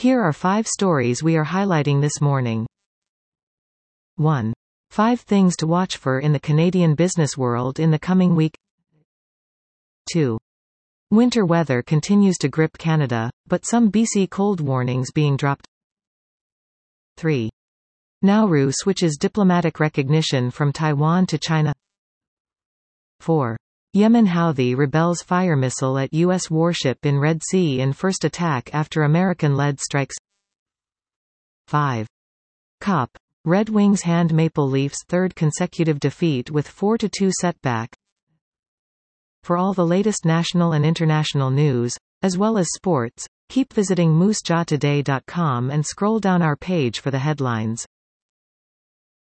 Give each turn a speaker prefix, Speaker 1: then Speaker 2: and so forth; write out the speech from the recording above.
Speaker 1: Here are 5 stories we are highlighting this morning. 1. 5 things to watch for in the Canadian business world in the coming week. 2. Winter weather continues to grip Canada, but some BC cold warnings being dropped. 3. Nauru switches diplomatic recognition from Taiwan to China. 4. Yemen Houthi rebels fire missile at U.S. warship in Red Sea in first attack after American-led strikes. 5. COP. Red Wings hand Maple Leafs' third consecutive defeat with 4-2 setback. For all the latest national and international news, as well as sports, keep visiting moosejawtoday.com and scroll down our page for the headlines.